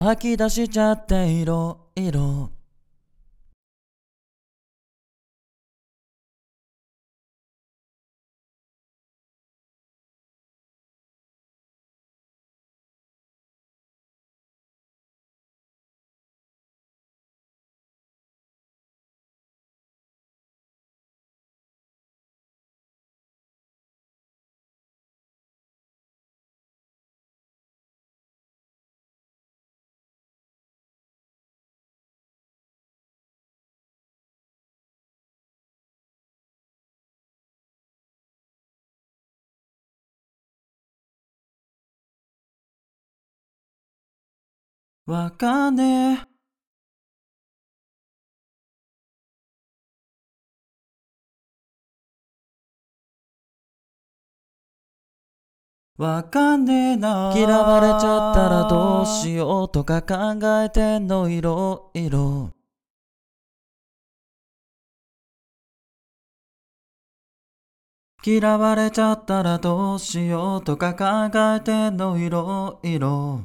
吐き出しちゃっていろいろ。わかんねえ。わかんねえな。嫌われちゃったらどうしようとか考えてんのいろいろ。嫌われちゃったらどうしようとか考えてんのいろいろ。